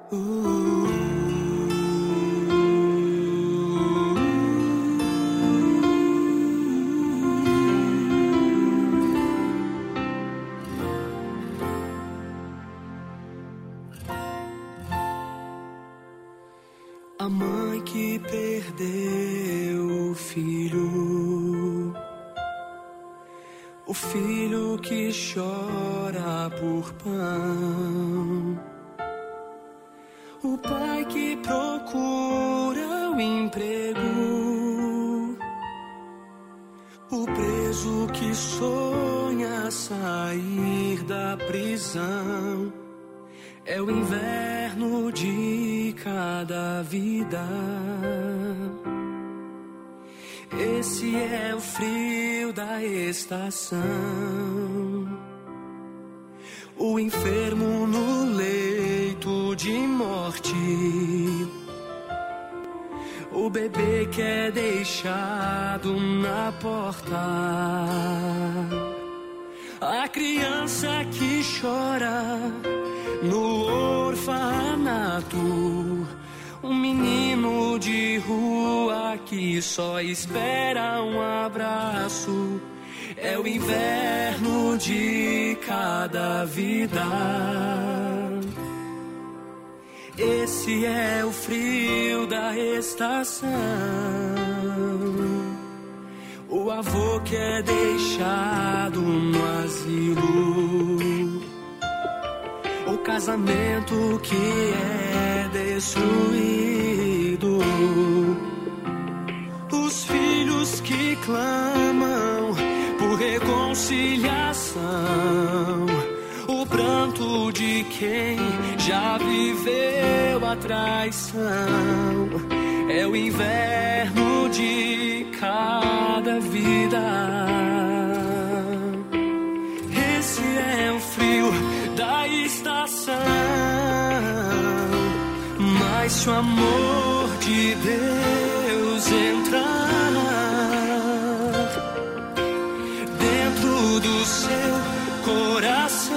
A mãe que perdeu o filho que chora por pão, o pai que procura o emprego, o preso que sonha sair da prisão. É o inverno de cada vida. Esse é o frio da estação. O enfermo no leito de morte. O bebê que é deixado na porta. A criança que chora no orfanato, um menino de rua que só espera um abraço. É o inverno de cada vida. Esse é o frio da estação. O avô que é deixado no asilo. O casamento que é destruído. Os filhos que clamam por reconciliação. O pranto de quem já viveu a traição. É o inverno de cada vida. Esse é o frio da estação. Mas se o amor de Deus entrar dentro do seu coração,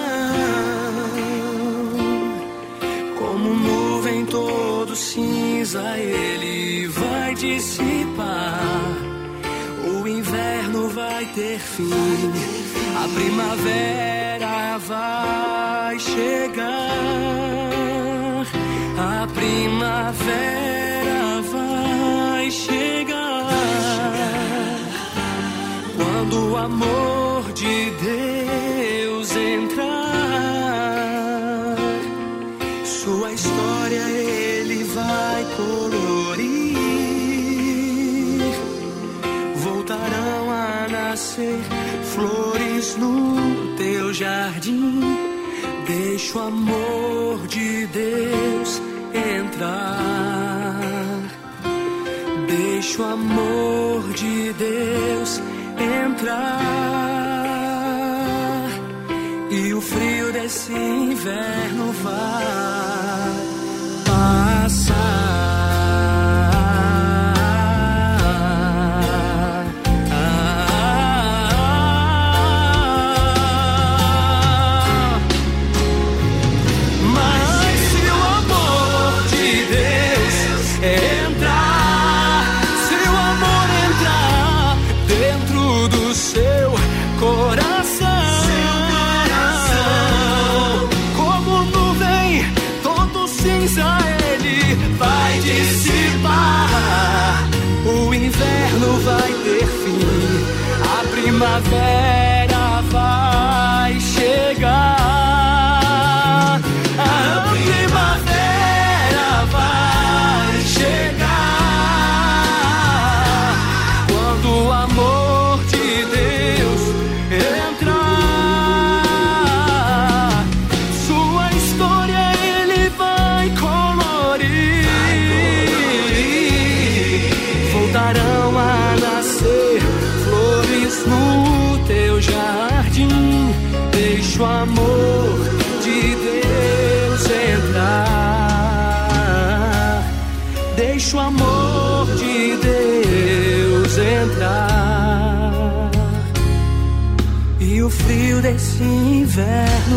como nuvem todo cinza, ele vai dissipar. O inverno vai ter fim. A primavera vai chegar. A primavera vai chegar. Quando o amor de Deus entrar, sua história ele vai colorir. Voltarão a nascer flores no teu jardim. Deixa o amor de Deus entrar. Deixa o amor de Deus entrar. E o frio desse inverno vai passar. Vai ter fim, a primavera vai chegar. A primavera vai chegar. Quando o amor de Deus entrar, sua história ele vai colorir. Voltarão a flores no teu jardim. Deixa o amor de Deus entrar. Deixa o amor de Deus entrar. E o frio desse inverno